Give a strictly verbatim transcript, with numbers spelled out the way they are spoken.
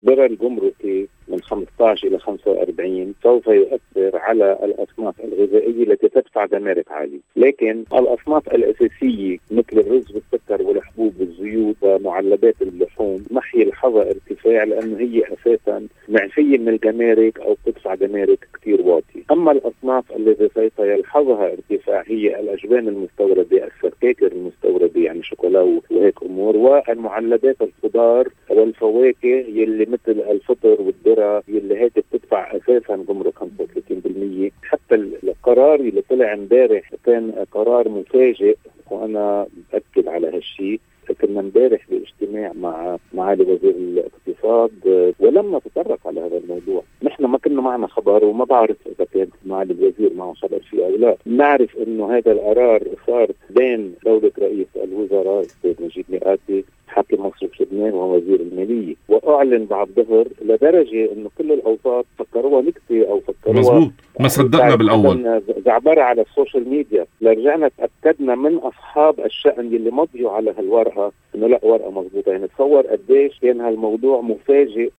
الدرع الجمركي من خمسة عشر إلى خمسة وأربعين سوف يؤثر على الأصناف الغذائية التي تدفع جمارك عالية، لكن الأصناف الأساسية مثل الرز والسكر والحبوب والزيوت ومعلبات اللحوم ما يلحظها ارتفاع، لأنه هي أساسا معفية من الجمارك أو تدفع جمارك كتير واطية. أما الأصناف التي سوف يلحظها ارتفاع هي الأجبان المستوردة، السكاكر المستوردة يعني شوكولا وهيك أمور، والمعلبات الخضار والفواكه يلي مثل الفطر والذرة يلي هيك بتدفع أساسا جمرك خمسة وثلاثين بالمية. حتى القرار اللي طلع امبارح كان قرار مفاجئ، وأنا أكد على هالشيء. كنا امبارح باجتماع مع معالي وزير الاقتصاد ولم نتطرق على هذا الموضوع. نحن ما كنا معنا خبر، وما بعرف اذا كان معالي الوزير معه خبر فيه او لا. نعرف انه هذا القرار صار بين دولة رئيس الوزراء السيد نجيب ميقاتي حاكم مصرف لبنان ووزير المالية، واعلن بعد ظهر لدرجة انه كل الاوساط فكروها نكتة او فكروها مزبوط، ما صدقنا بالاول. زعبرة على السوشيال ميديا. لرجعنا تأكدنا من اصحاب الشأن اللي مضيوا على هالورقة انه لا، ورقة مضبوطة. يعني تصور قديش كان هالموضوع مفاجئ